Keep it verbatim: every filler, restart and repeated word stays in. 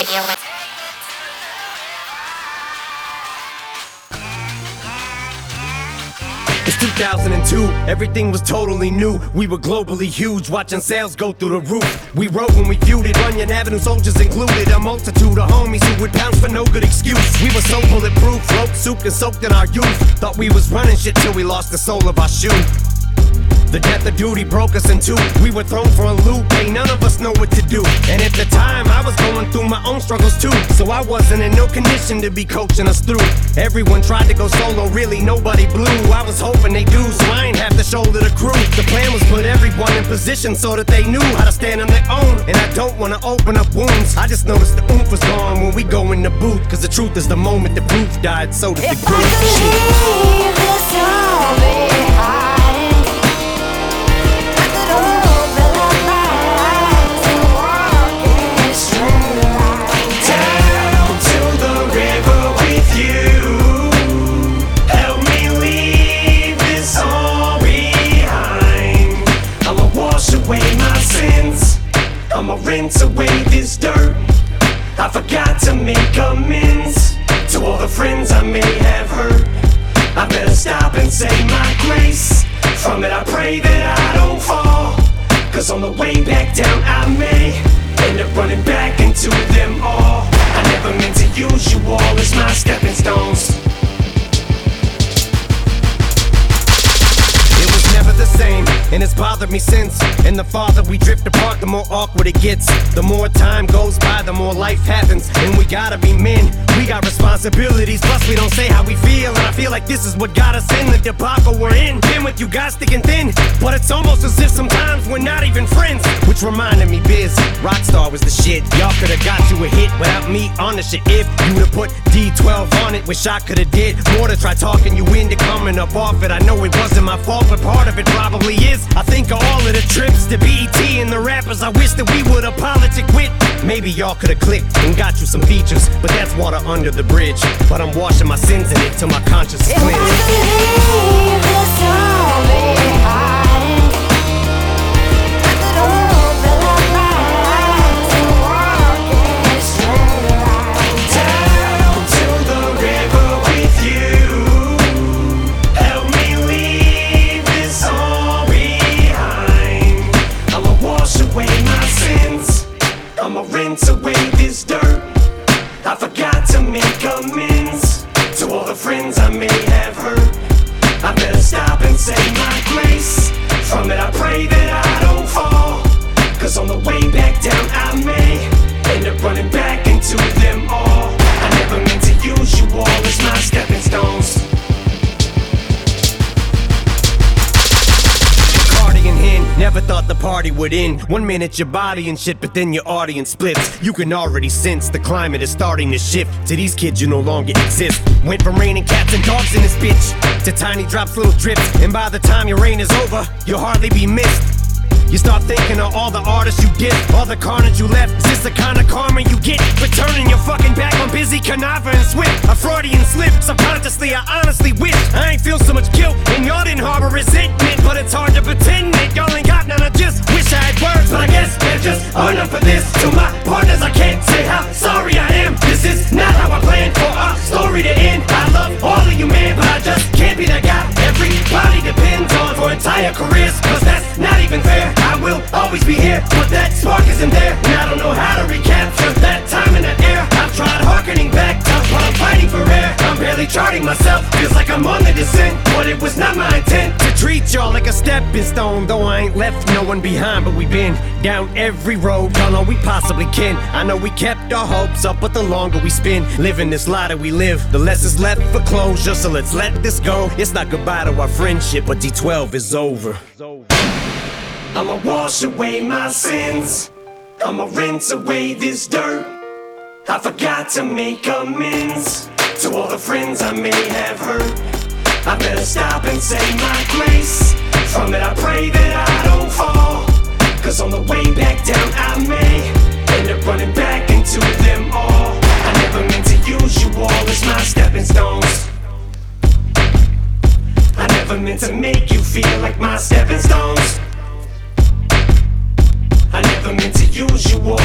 It's two thousand two, everything was totally new. We were globally huge, watching sales go through the roof. We rode when we feuded, Runyon Avenue soldiers included. A multitude of homies who would pounce for no good excuse. We were so bulletproof, float souped and soaked in our youth. Thought we was running shit till we lost the sole of our shoe. The death of duty broke us in two. We were thrown for a loop, ain't none of us know what to do. And at the time, I was going through my own struggles too. So I wasn't in no condition to be coaching us through. Everyone tried to go solo, really nobody blew. I was hoping they do, so I ain't have to shoulder the crew. The plan was put everyone in position so that they knew how to stand on their own. And I don't wanna open up wounds, I just noticed the oomph was gone when we go in the booth. Cause the truth is the moment the proof died, so did the groove. If I could leave this all behind, I'ma rinse away this dirt. I forgot to make amends to all the friends I may have hurt. I better stop and say my grace. From it I pray that I don't fall, cause on the way back down I may end up running back into them all. I never meant to use you all as my stepping stones. It was never the same, and it's bothered me since. And the farther we drift apart, the more awkward it gets. The more time goes by, the more life happens. And we gotta be men, we got responsibilities. Plus we don't say how we feel, and I feel like this is what got us in the debacle we're in. Been with you guys thick and thin, but it's almost as if sometimes we're not even friends. Which reminded me, Biz, Rockstar was the shit. Y'all could've got you a hit without me on the shit. If you would've put D twelve on it, wish I could've did more to try talking you into coming up off it. I know it wasn't my fault, but part of it probably is. I think of all of the trips to B E T and the rappers I wish that we would've politic with. Maybe y'all could've clicked and got you some features, but that's water under the bridge. But I'm washing my sins in it till my conscience is if cleansed. I could leave this all behind, I could open up my eyes and walk in a straight line down to the river with you. Help me leave this all behind. I'ma wash away my sins, I'ma rinse away this dirt. I forgot to make amends to all the friends I may have hurt. I better stop and say my grace. From it I pray that I don't fall, cause on the way back down I may end up running back into them all. I never meant to use you all as my stepping stones. Cardigan Hen, never thought the party would end. One minute your body and shit, but then your audience splits. You can already sense the climate is starting to shift. To these kids you no longer exist. Went from raining cats and dogs in this bitch to tiny drops, little drips. And by the time your reign is over, you'll hardly be missed. You start thinking of all the artists you did, all the carnage you left. Is this the kind of karma you get for turning your fucking back on Busy, Canava, and Swift? A Freudian slip, subconsciously I honestly wish I ain't feel so much guilt and y'all didn't harbor resentment. But it's hard to pretend that y'all ain't got none. I just wish I had words, but I guess they're just enough for this. To my partners I can't say how sorry I am. This is not how I planned for our story to end. I love all of you, man, but I just can't be that guy everybody depends on for entire careers. Cause that's not even fair. I will always be here, but that spark isn't there. And I don't know how to recapture that time in that air. I've tried harkening back to while I'm fighting for air. I'm barely charting myself, feels like I'm on the descent. But it was not my intent to treat y'all like a stepping stone. Though I ain't left no one behind, but we've been down every road y'all know we possibly can. I know we kept our hopes up, but the longer we spend living this lie that we live, the less is left for closure. So let's let this go. It's not goodbye to our friendship, but D twelve is over. I'ma wash away my sins, I'ma rinse away this dirt. I forgot to make amends to all the friends I may have hurt. I better stop and say my grace. From it I pray that I don't fall, cause on the way back down I may end up running back into them all. I never meant to use you all as my stepping stones. I never meant to make you feel like my stepping stones. I never meant to use you all